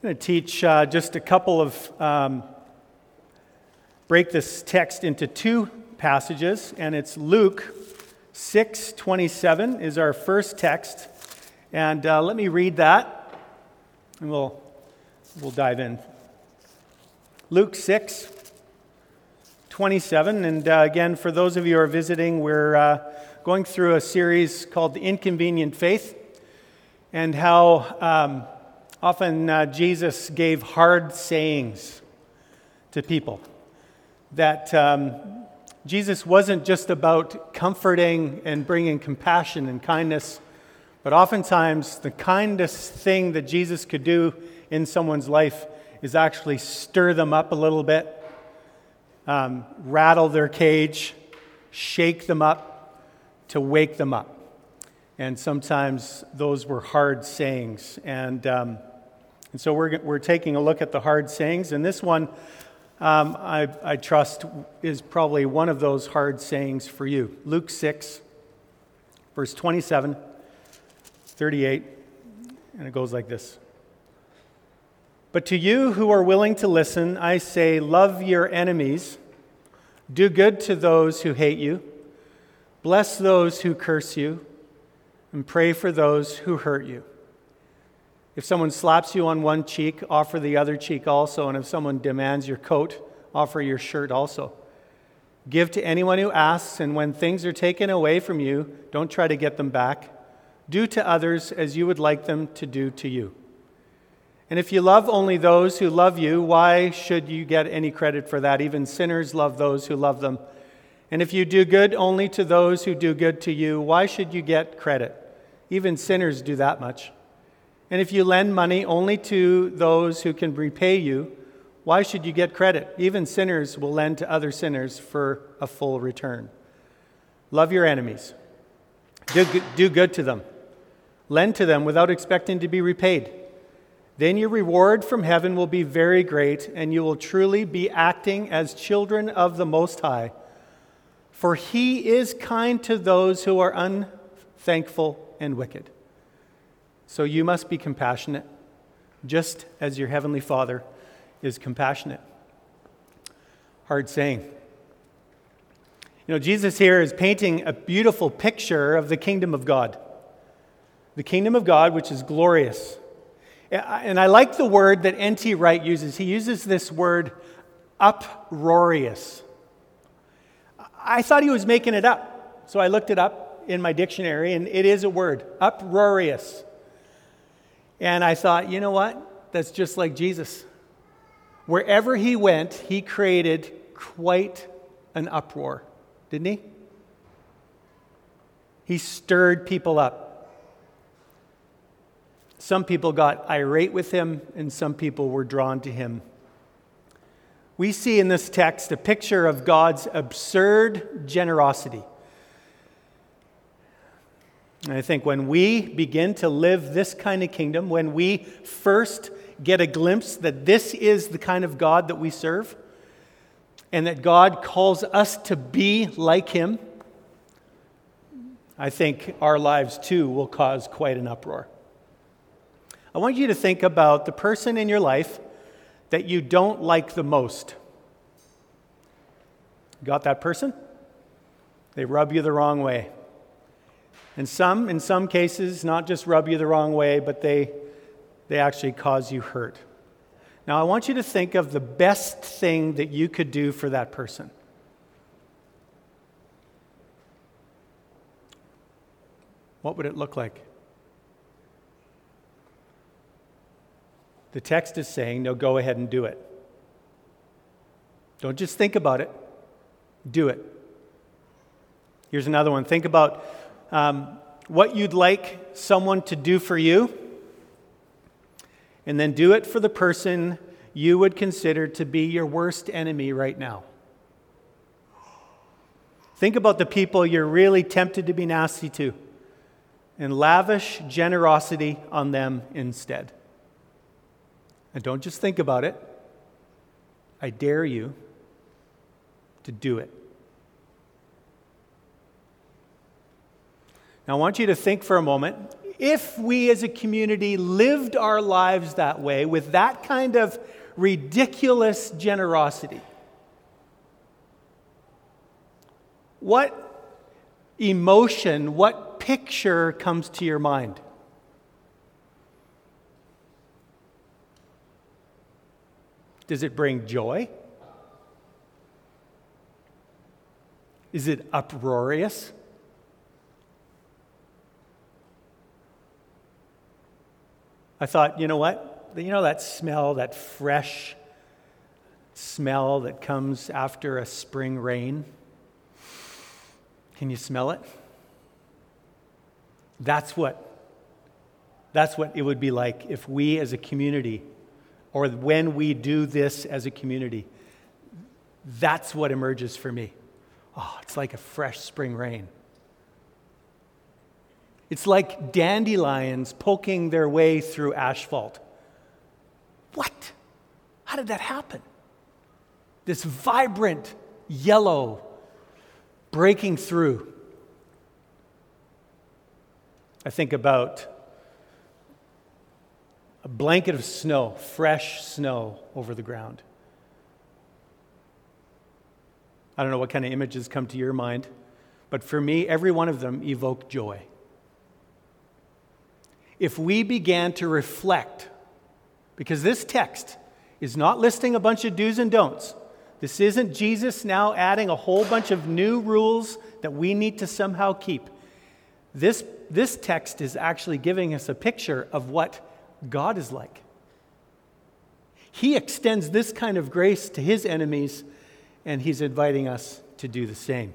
I'm going to teach just a couple of, break this text into two passages, and it's Luke 6:27 is our first text. And let me read that, and we'll dive in. Luke 6:27, and again, for those of you who are visiting, we're going through a series called The Inconvenient Faith, and how often Jesus gave hard sayings to people. That Jesus wasn't just about comforting and bringing compassion and kindness, but oftentimes the kindest thing that Jesus could do in someone's life is actually stir them up a little bit, rattle their cage, shake them up to wake them up. And sometimes those were hard sayings. And so we're taking a look at the hard sayings. And this one, I trust, is probably one of those hard sayings for you. Luke 6, verse 27, 38, and it goes like this. But to you who are willing to listen, I say, love your enemies, do good to those who hate you, bless those who curse you, and pray for those who hurt you. If someone slaps you on one cheek, offer the other cheek also. And if someone demands your coat, offer your shirt also. Give to anyone who asks, and when things are taken away from you, don't try to get them back. Do to others as you would like them to do to you. And if you love only those who love you, why should you get any credit for that? Even sinners love those who love them. And if you do good only to those who do good to you, why should you get credit? Even sinners do that much. And if you lend money only to those who can repay you, why should you get credit? Even sinners will lend to other sinners for a full return. Love your enemies. Do good to them. Lend to them without expecting to be repaid. Then your reward from heaven will be very great, and you will truly be acting as children of the Most High. For He is kind to those who are unthankful and wicked. So you must be compassionate, just as your Heavenly Father is compassionate. Hard saying. You know, Jesus here is painting a beautiful picture of the kingdom of God. The kingdom of God, which is glorious. And I like the word that N.T. Wright uses. He uses this word, uproarious. I thought he was making it up, so I looked it up in my dictionary, and it is a word, uproarious. And I thought, you know what? That's just like Jesus. Wherever he went, he created quite an uproar, didn't he? He stirred people up. Some people got irate with him, and some people were drawn to him. We see in this text a picture of God's absurd generosity. And I think when we begin to live this kind of kingdom, when we first get a glimpse that this is the kind of God that we serve, and that God calls us to be like Him, I think our lives too will cause quite an uproar. I want you to think about the person in your life that you don't like the most. Got that person? They rub you the wrong way. And in some cases, not just rub you the wrong way, but they actually cause you hurt. Now, I want you to think of the best thing that you could do for that person. What would it look like? The text is saying, no, go ahead and do it. Don't just think about it. Do it. Here's another one. Think about what you'd like someone to do for you, and then do it for the person you would consider to be your worst enemy right now. Think about the people you're really tempted to be nasty to, and lavish generosity on them instead. And don't just think about it. I dare you to do it. Now, I want you to think for a moment, if we as a community lived our lives that way, with that kind of ridiculous generosity, what emotion, what picture comes to your mind? Does it bring joy? Is it uproarious? I thought, you know what? You know that smell, that fresh smell that comes after a spring rain? Can you smell it? That's what it would be like if we as a community, or when we do this as a community. That's what emerges for me. Oh, it's like a fresh spring rain. It's like dandelions poking their way through asphalt. What? How did that happen? This vibrant yellow breaking through. I think about a blanket of snow, fresh snow over the ground. I don't know what kind of images come to your mind, but for me, every one of them evoke joy. If we began to reflect, because this text is not listing a bunch of do's and don'ts. This isn't Jesus now adding a whole bunch of new rules that we need to somehow keep. This text is actually giving us a picture of what God is like. He extends this kind of grace to his enemies, and he's inviting us to do the same.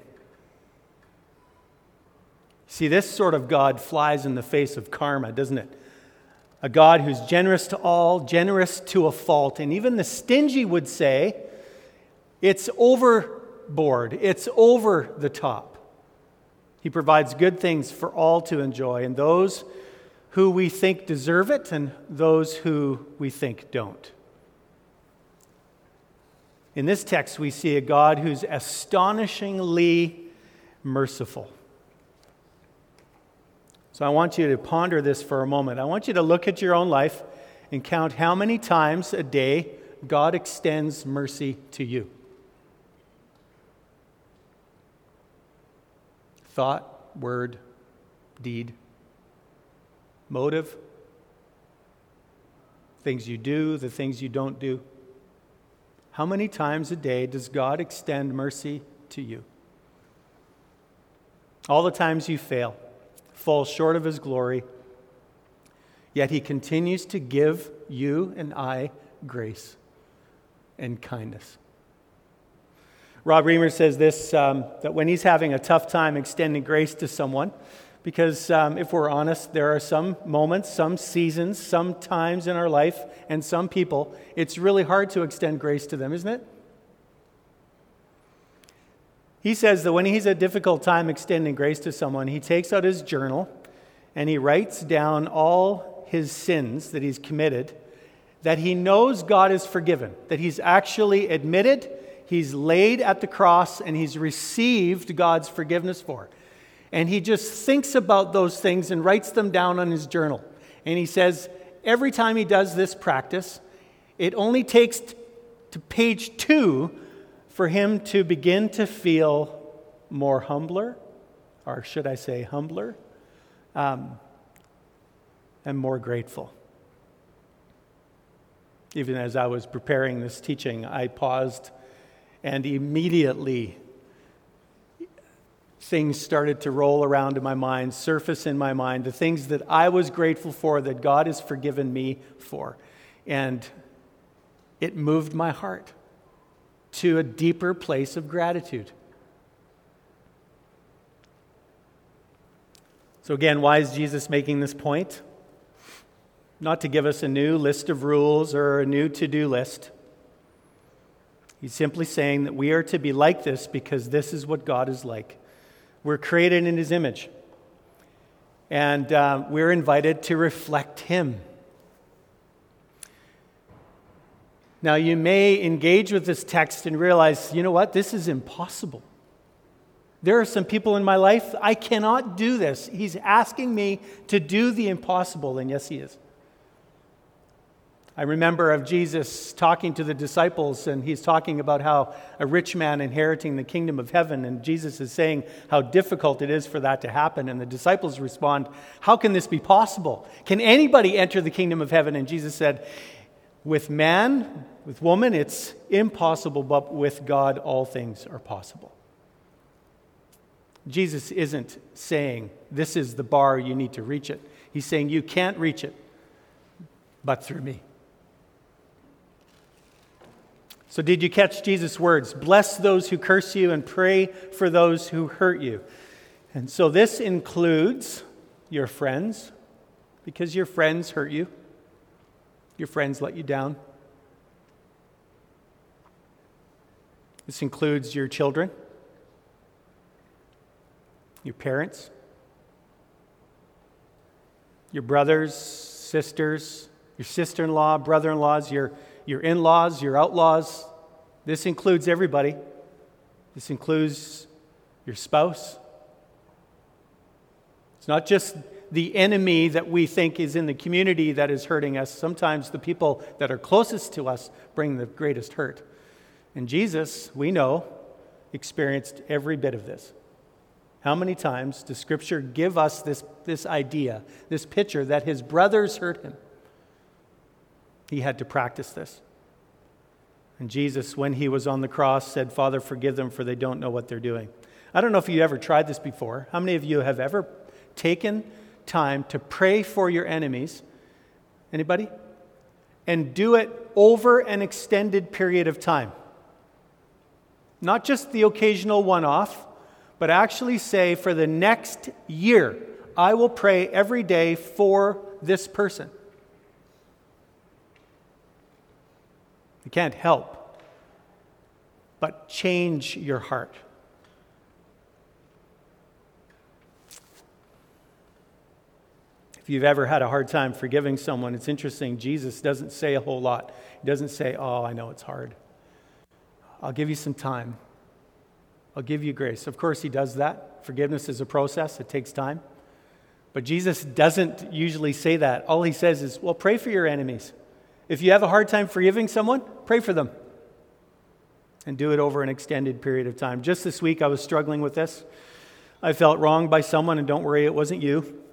See, this sort of God flies in the face of karma, doesn't it? A God who's generous to all, generous to a fault, and even the stingy would say, it's overboard, it's over the top. He provides good things for all to enjoy, and those who we think deserve it, and those who we think don't. In this text, we see a God who's astonishingly merciful. So I want you to ponder this for a moment. I want you to look at your own life and count how many times a day God extends mercy to you. Thought, word, deed, motive, things you do, the things you don't do. How many times a day does God extend mercy to you? All the times you fail, fall short of his glory, yet he continues to give you and I grace and kindness. Rob Reamer says this, that when he's having a tough time extending grace to someone, because if we're honest, there are some moments, some seasons, some times in our life, and some people, it's really hard to extend grace to them, isn't it? He says that when he's a difficult time extending grace to someone, he takes out his journal and he writes down all his sins that he's committed, that he knows God has forgiven, that he's actually admitted, he's laid at the cross, and he's received God's forgiveness for. And he just thinks about those things and writes them down on his journal. And he says every time he does this practice, it only takes to page 2 for him to begin to feel more humbler, or should I say humbler, and more grateful. Even as I was preparing this teaching, I paused and immediately things started to roll around in my mind, surface in my mind, the things that I was grateful for, that God has forgiven me for. And it moved my heart to a deeper place of gratitude. So again, why is Jesus making this point? Not to give us a new list of rules or a new to-do list. He's simply saying that we are to be like this because this is what God is like. We're created in his image. And we're invited to reflect him. Now, you may engage with this text and realize, you know what? This is impossible. There are some people in my life, I cannot do this. He's asking me to do the impossible, and yes, he is. I remember of Jesus talking to the disciples, and he's talking about how a rich man inheriting the kingdom of heaven, and Jesus is saying how difficult it is for that to happen. And the disciples respond, how can this be possible? Can anybody enter the kingdom of heaven? And Jesus said, with man, with woman, it's impossible, but with God, all things are possible. Jesus isn't saying, this is the bar, you need to reach it. He's saying, you can't reach it, but through me. So did you catch Jesus' words? Bless those who curse you and pray for those who hurt you. And so this includes your friends, because your friends hurt you. Your friends let you down. This includes your children, your parents, your brothers, sisters, your sister-in-law, brother-in-laws, your in-laws, your outlaws. This includes everybody. This includes your spouse. It's not just the enemy that we think is in the community that is hurting us. Sometimes the people that are closest to us bring the greatest hurt. And Jesus, we know, experienced every bit of this. How many times does Scripture give us this idea, this picture that his brothers hurt him? He had to practice this. And Jesus, when he was on the cross, said, Father, forgive them, for they don't know what they're doing. I don't know if you ever tried this before. How many of you have ever taken time to pray for your enemies? Anybody? And do it over an extended period of time. Not just the occasional one-off, but actually say, for the next year, I will pray every day for this person. You can't help but change your heart. If you've ever had a hard time forgiving someone, it's interesting. Jesus doesn't say a whole lot. He doesn't say, oh, I know it's hard. I'll give you some time. I'll give you grace. Of course, he does that. Forgiveness is a process. It takes time. But Jesus doesn't usually say that. All he says is, well, pray for your enemies. If you have a hard time forgiving someone, pray for them. And do it over an extended period of time. Just this week, I was struggling with this. I felt wronged by someone, and don't worry, it wasn't you.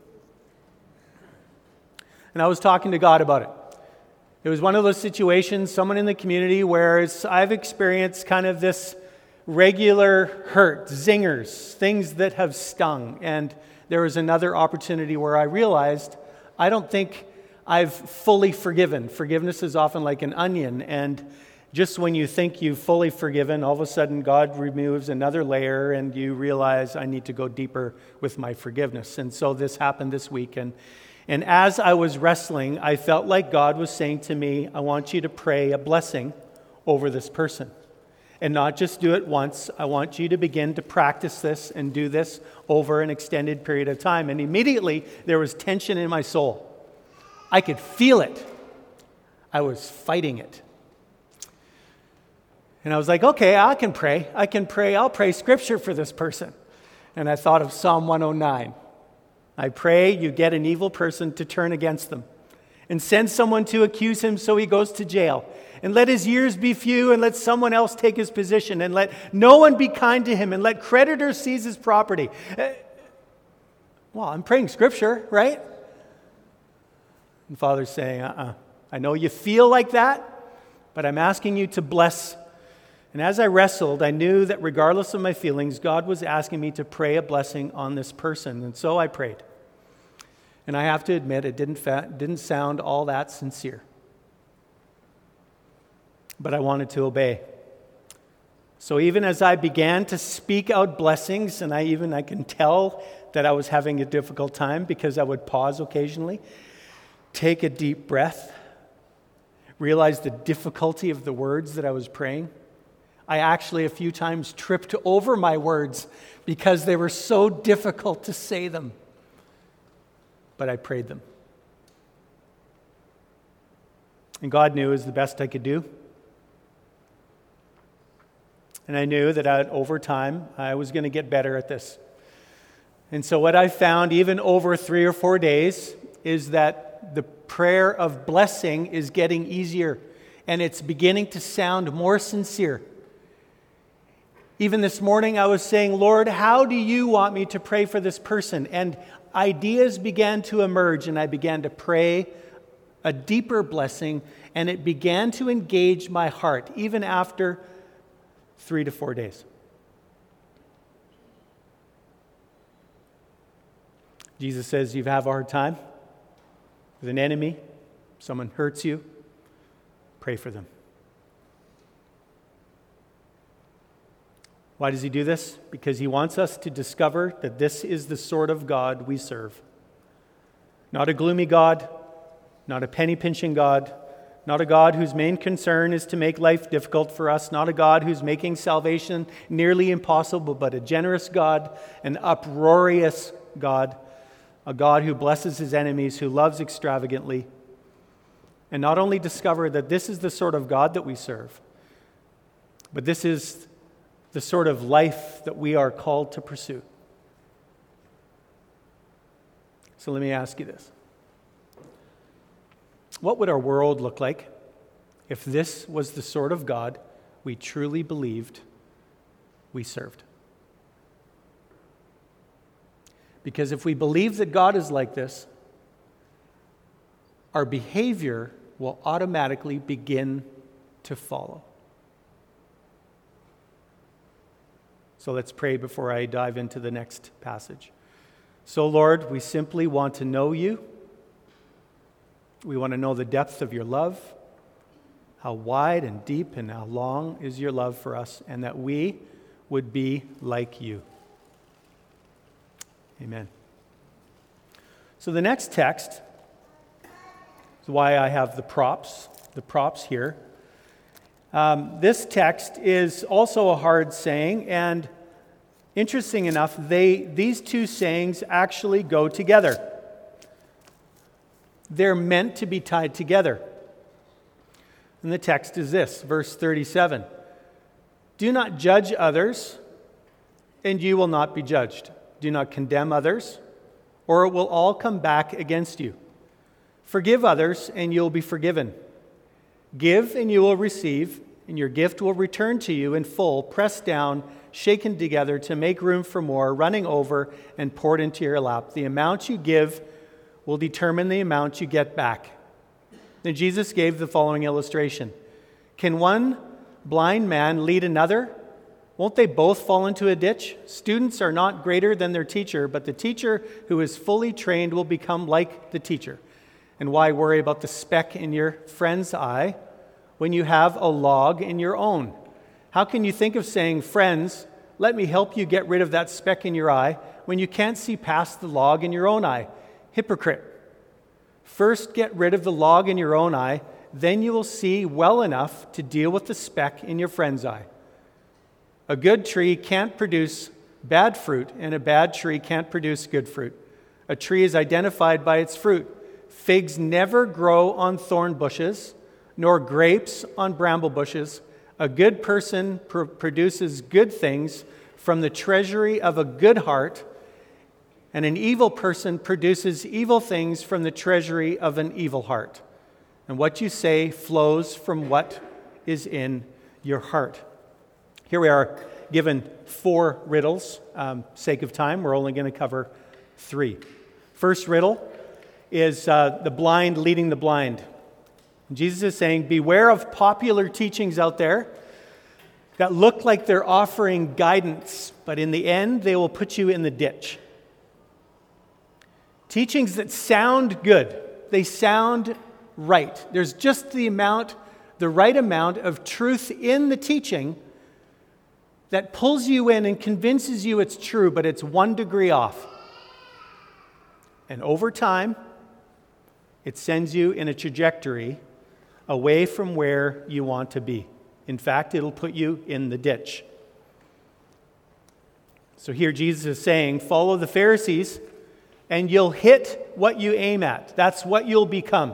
And I was talking to God about it. It was one of those situations, someone in the community, where I've experienced kind of this regular hurt, zingers, things that have stung. And there was another opportunity where I realized I don't think I've fully forgiven. Forgiveness is often like an onion, and just when you think you've fully forgiven, all of a sudden God removes another layer and you realize I need to go deeper with my forgiveness. And so this happened this week. And as I was wrestling, I felt like God was saying to me, I want you to pray a blessing over this person. And not just do it once. I want you to begin to practice this and do this over an extended period of time. And immediately there was tension in my soul. I could feel it. I was fighting it. And I was like, okay, I can pray. I'll pray scripture for this person. And I thought of Psalm 109. I pray you get an evil person to turn against them and send someone to accuse him so he goes to jail. And let his years be few, and let someone else take his position, and let no one be kind to him, and let creditors seize his property. Well, I'm praying scripture, right? And Father's saying, I know you feel like that, but I'm asking you to bless. And as I wrestled, I knew that regardless of my feelings, God was asking me to pray a blessing on this person. And so I prayed. And I have to admit, it didn't sound all that sincere. But I wanted to obey. So even as I began to speak out blessings, and I can tell that I was having a difficult time because I would pause occasionally, take a deep breath, realize the difficulty of the words that I was praying. I actually a few times tripped over my words because they were so difficult to say them. But I prayed them. And God knew it was the best I could do. And I knew that over time, I was going to get better at this. And so what I found, even over 3 or 4 days, is that the prayer of blessing is getting easier. And it's beginning to sound more sincere. Even this morning, I was saying, Lord, how do you want me to pray for this person? And ideas began to emerge, and I began to pray a deeper blessing, and it began to engage my heart, even after 3 to 4 days. Jesus says, you have a hard time with an enemy, someone hurts you, pray for them. Why does he do this? Because he wants us to discover that this is the sort of God we serve. Not a gloomy God, not a penny-pinching God, not a God whose main concern is to make life difficult for us, not a God who's making salvation nearly impossible, but a generous God, an uproarious God, a God who blesses his enemies, who loves extravagantly. And not only discover that this is the sort of God that we serve, but this is the sort of life that we are called to pursue. So let me ask you this. What would our world look like if this was the sort of God we truly believed we served? Because if we believe that God is like this, our behavior will automatically begin to follow. So let's pray before I dive into the next passage. So, Lord, we simply want to know you. We want to know the depth of your love, how wide and deep and how long is your love for us, and that we would be like you. Amen. So the next text is why I have the props here. This text is also a hard saying, and interesting enough, these two sayings actually go together. They're meant to be tied together. And the text is this, verse 37. Do not judge others, and you will not be judged. Do not condemn others, or it will all come back against you. Forgive others, and you will be forgiven. Give, and you will receive, and your gift will return to you in full, pressed down, shaken together to make room for more, running over, and poured into your lap. The amount you give will determine the amount you get back. Then Jesus gave the following illustration. Can one blind man lead another? Won't they both fall into a ditch? Students are not greater than their teacher, but the teacher who is fully trained will become like the teacher. And why worry about the speck in your friend's eye when you have a log in your own? How can you think of saying, friends, let me help you get rid of that speck in your eye, when you can't see past the log in your own eye? Hypocrite. First get rid of the log in your own eye, then you will see well enough to deal with the speck in your friend's eye. A good tree can't produce bad fruit, and a bad tree can't produce good fruit. A tree is identified by its fruit. Figs never grow on thorn bushes, nor grapes on bramble bushes. A good person produces good things from the treasury of a good heart, and an evil person produces evil things from the treasury of an evil heart. And what you say flows from what is in your heart. Here we are given 4 riddles. Sake of time, we're only going to cover 3. First riddle is the blind leading the blind. Jesus is saying, beware of popular teachings out there that look like they're offering guidance, but in the end, they will put you in the ditch. Teachings that sound good, they sound right. There's just the right amount of truth in the teaching that pulls you in and convinces you it's true, but it's 1 degree off. And over time, it sends you in a trajectory away from where you want to be. In fact, it'll put you in the ditch. So here Jesus is saying, follow the Pharisees, and you'll hit what you aim at. That's what you'll become.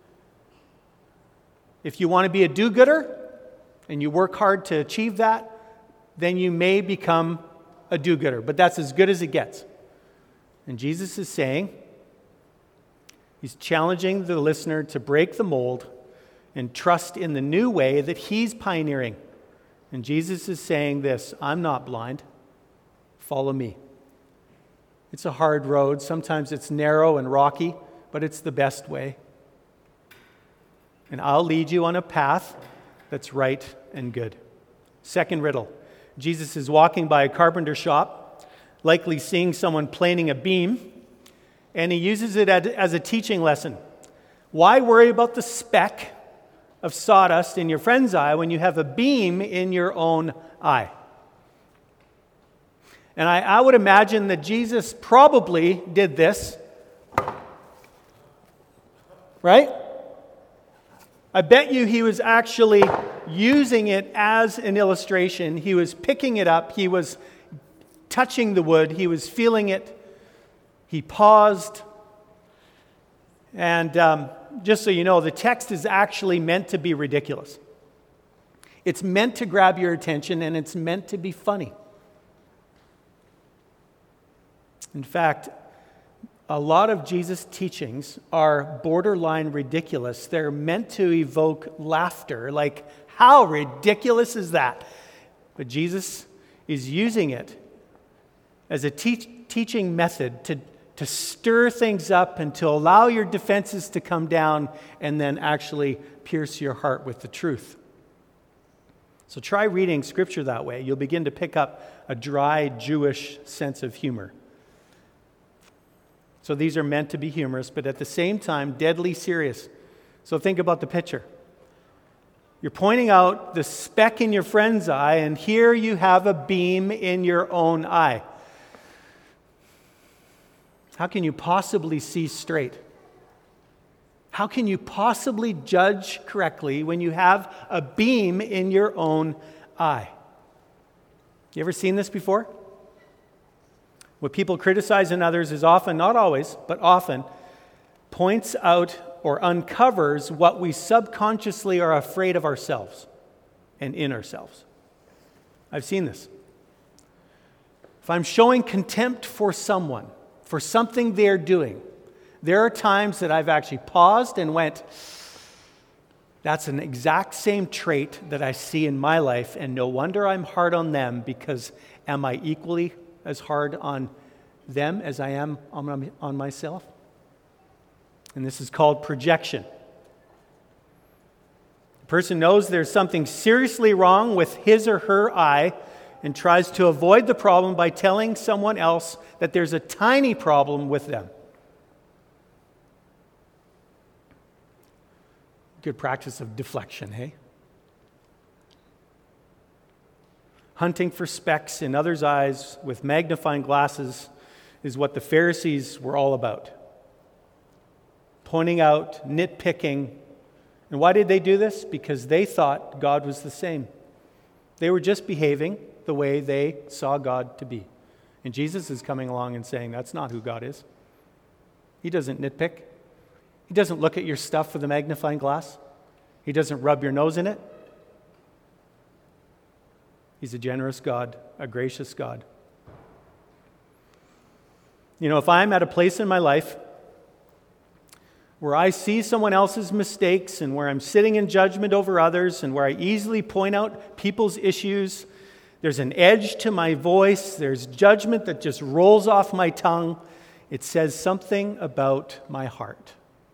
If you want to be a do-gooder, and you work hard to achieve that, then you may become a do-gooder. But that's as good as it gets. And Jesus is saying, he's challenging the listener to break the mold and trust in the new way that he's pioneering. And Jesus is saying this, I'm not blind. Follow me. It's a hard road. Sometimes it's narrow and rocky, but it's the best way. And I'll lead you on a path that's right and good. Second riddle. Jesus is walking by a carpenter shop, likely seeing someone planing a beam, and he uses it as a teaching lesson. Why worry about the speck of sawdust in your friend's eye when you have a beam in your own eye? And I would imagine that Jesus probably did this, right? I bet you he was actually using it as an illustration. He was picking it up. He was touching the wood. He was feeling it. He paused. And just so you know, the text is actually meant to be ridiculous. It's meant to grab your attention, and it's meant to be funny. In fact, a lot of Jesus' teachings are borderline ridiculous. They're meant to evoke laughter. Like, how ridiculous is that? But Jesus is using it as a teaching method to stir things up and to allow your defenses to come down and then actually pierce your heart with the truth. So try reading Scripture that way. You'll begin to pick up a dry Jewish sense of humor. So these are meant to be humorous, but at the same time, deadly serious. So think about the picture. You're pointing out the speck in your friend's eye, and here you have a beam in your own eye. How can you possibly see straight? How can you possibly judge correctly when you have a beam in your own eye? You ever seen this before? What people criticize in others is often, not always, but often, points out or uncovers what we subconsciously are afraid of ourselves and in ourselves. I've seen this. If I'm showing contempt for someone, for something they're doing, there are times that I've actually paused and went, that's an exact same trait that I see in my life, and no wonder I'm hard on them, because am I equally as hard on them as I am on myself? And this is called projection. The person knows there's something seriously wrong with his or her eye and tries to avoid the problem by telling someone else that there's a tiny problem with them. Good practice of deflection, hey? Hunting for specks in others' eyes with magnifying glasses is what the Pharisees were all about. Pointing out, nitpicking. And why did they do this? Because they thought God was the same. They were just behaving the way they saw God to be. And Jesus is coming along and saying, that's not who God is. He doesn't nitpick. He doesn't look at your stuff with a magnifying glass. He doesn't rub your nose in it. He's a generous God, a gracious God. You know, if I'm at a place in my life where I see someone else's mistakes and where I'm sitting in judgment over others and where I easily point out people's issues, there's an edge to my voice, there's judgment that just rolls off my tongue, it says something about my heart.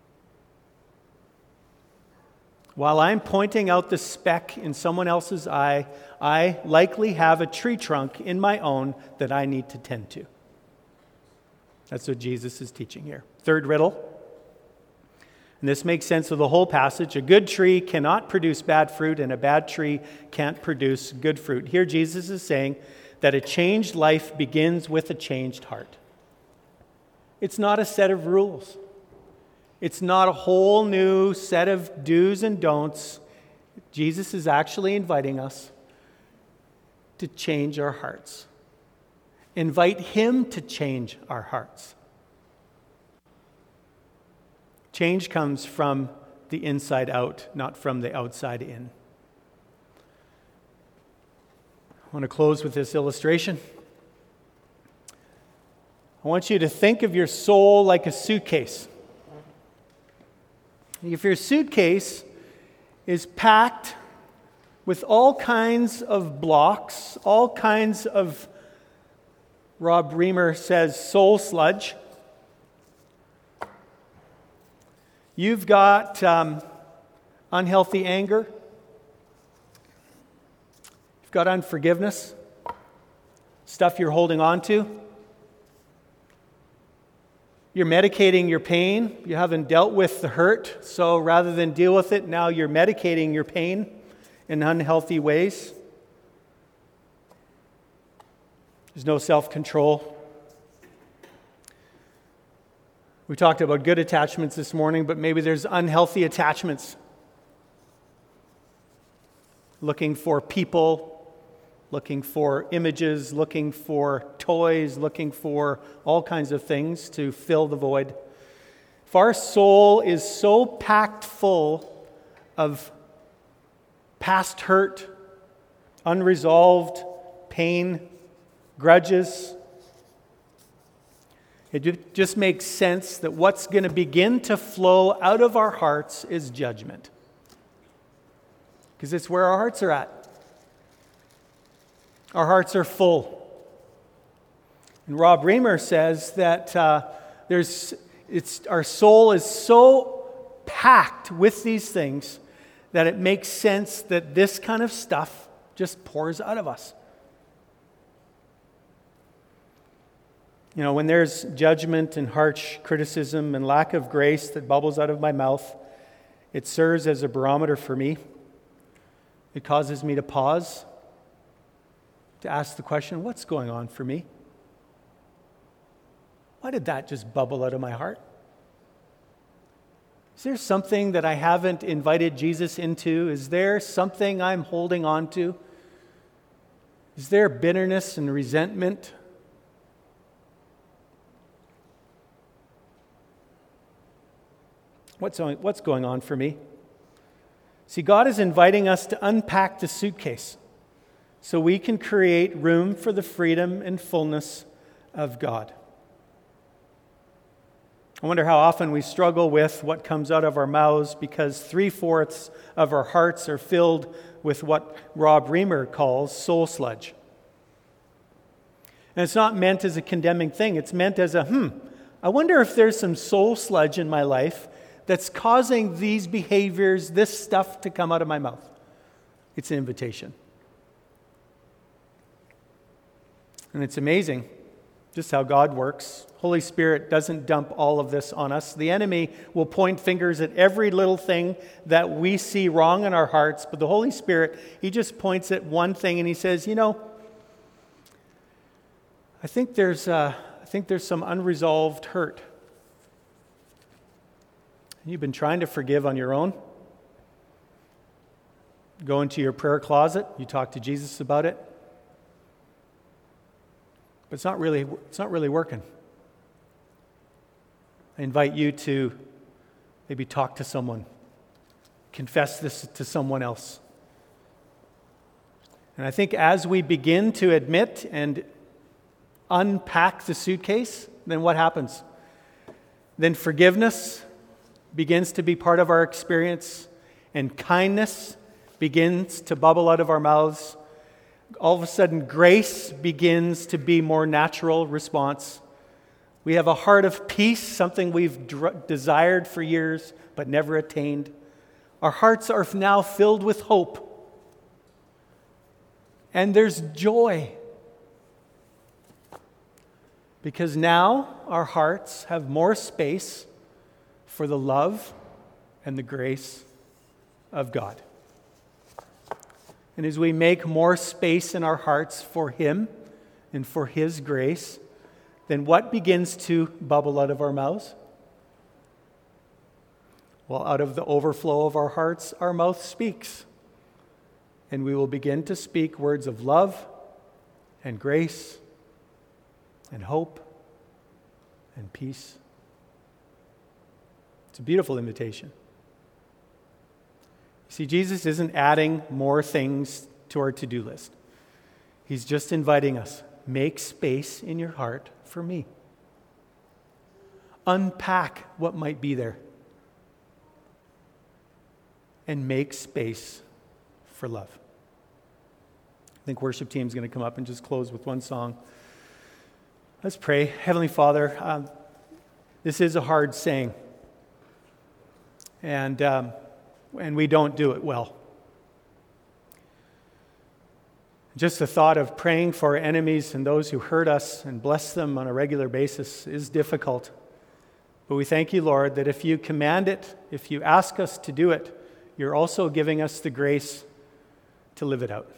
While I'm pointing out the speck in someone else's eye, I likely have a tree trunk in my own that I need to tend to. That's what Jesus is teaching here. Third riddle, and this makes sense of the whole passage. A good tree cannot produce bad fruit, and a bad tree can't produce good fruit. Here Jesus is saying that a changed life begins with a changed heart. It's not a set of rules. It's not a whole new set of do's and don'ts. Jesus is actually inviting us to change our hearts. Invite Him to change our hearts. Change comes from the inside out, not from the outside in. I want to close with this illustration. I want you to think of your soul like a suitcase. If your suitcase is packed with all kinds of blocks, all kinds of, Rob Reamer says, soul sludge. You've got unhealthy anger. You've got unforgiveness, stuff you're holding on to. You're medicating your pain. You haven't dealt with the hurt, so rather than deal with it, now you're medicating your pain in unhealthy ways. There's no self-control. We talked about good attachments this morning, but maybe there's unhealthy attachments. Looking for people, looking for images, looking for toys, looking for all kinds of things to fill the void. If our soul is so packed full of past hurt, unresolved pain, grudges, it just makes sense that what's going to begin to flow out of our hearts is judgment. Because it's where our hearts are at. Our hearts are full. And Rob Reamer says that our soul is so packed with these things that it makes sense that this kind of stuff just pours out of us. You know, when there's judgment and harsh criticism and lack of grace that bubbles out of my mouth, it serves as a barometer for me. It causes me to pause, to ask the question, what's going on for me? Why did that just bubble out of my heart? Is there something that I haven't invited Jesus into? Is there something I'm holding on to? Is there bitterness and resentment? What's going on for me? See, God is inviting us to unpack the suitcase so we can create room for the freedom and fullness of God. I wonder how often we struggle with what comes out of our mouths because 3/4 of our hearts are filled with what Rob Reamer calls soul sludge. And it's not meant as a condemning thing. It's meant as I wonder if there's some soul sludge in my life that's causing these behaviors, this stuff to come out of my mouth. It's an invitation. And it's amazing just how God works. Holy Spirit doesn't dump all of this on us. The enemy will point fingers at every little thing that we see wrong in our hearts, but the Holy Spirit, he just points at one thing and he says, I think there's some unresolved hurt. You've been trying to forgive on your own. Go into your prayer closet, you talk to Jesus about it. But it's not really working. I invite you to maybe talk to someone, confess this to someone else. And I think as we begin to admit and unpack the suitcase, then what happens? Then forgiveness begins to be part of our experience, and kindness begins to bubble out of our mouths. All of a sudden, grace begins to be more natural response. We have a heart of peace, something we've desired for years but never attained. Our hearts are now filled with hope. And there's joy. Because now our hearts have more space for the love and the grace of God. And as we make more space in our hearts for Him and for His grace, then what begins to bubble out of our mouths? Well, out of the overflow of our hearts, our mouth speaks. And we will begin to speak words of love and grace and hope and peace. It's a beautiful invitation. See, Jesus isn't adding more things to our to-do list. He's just inviting us, make space in your heart for me. Unpack what might be there. And make space for love. I think worship team's going to come up and just close with one song. Let's pray. Heavenly Father, this is a hard saying. And we don't do it well. Just the thought of praying for our enemies and those who hurt us and bless them on a regular basis is difficult. But we thank you, Lord, that if you command it, if you ask us to do it, you're also giving us the grace to live it out.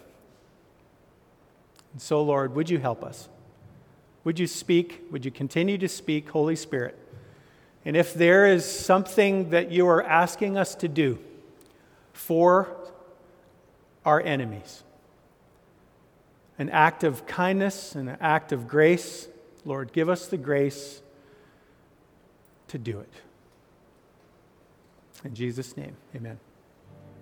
And so, Lord, would you help us? Would you speak? Would you continue to speak, Holy Spirit? And if there is something that you are asking us to do for our enemies, an act of kindness and an act of grace, Lord, give us the grace to do it. In Jesus' name, amen.